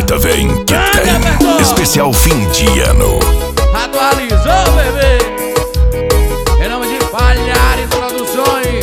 Carta vem que tem. Especial fim de ano. Atualizou, bebê. Em nome de Palhares Produções.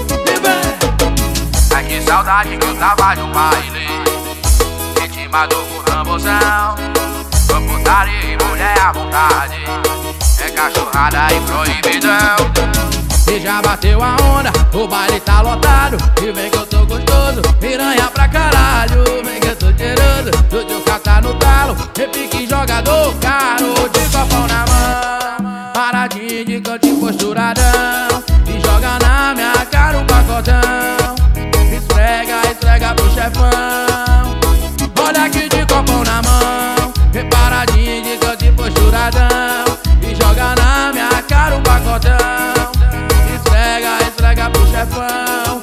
Ai, que saudade que eu tava de um baile ritmado com rambozão. Com putaria e mulher à vontade. É cachorrada e proibidão. E já bateu a onda, o baile tá lotado. E vem que eu tô gostoso, piranha pra caralho. Vem que eu tô cheiroso, do teu tá no talo. Repique jogador caro, de copão na mão. Paradinho de cantinho posturadão. E joga na minha cara um pacotão. Esfrega, esfrega pro chefão. Olha aqui de copão na mão. Paradinho de cantinho posturadão. E joga na minha cara um pacotão. Esfrega pro chefão.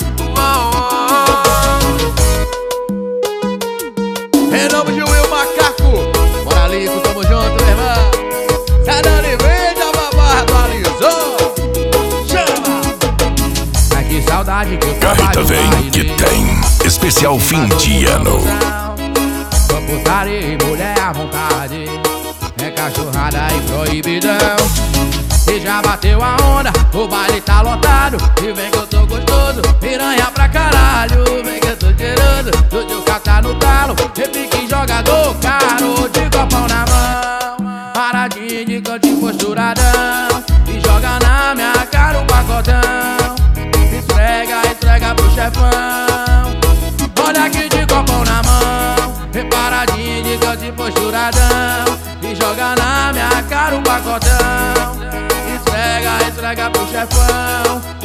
Em nome de Will Macaco, bora Lico, tamo junto, meu irmão. Sai dando e vem, já babá, atualizou. Chama! Ai, que saudade que eu tava Carta vem que tem. Especial fim de ano. Com putaria e mulher à vontade. É cachorrada e proibidão. E já bateu a onda, o baile tá lotado. E vem que eu tô gostoso, piranha pra caralho. Vem que eu tô cheiroso, do teu tá no talo. Repique jogador caro, de copão na mão. Paradinho de cantinho posturadão. E joga na minha cara um pacotão. Esfrega, esfrega pro chefão. Olha aqui de copão na mão. Paradinho de cantinho posturadão. E joga na minha cara um pacotão. Esfrega, esfrega pro chefão.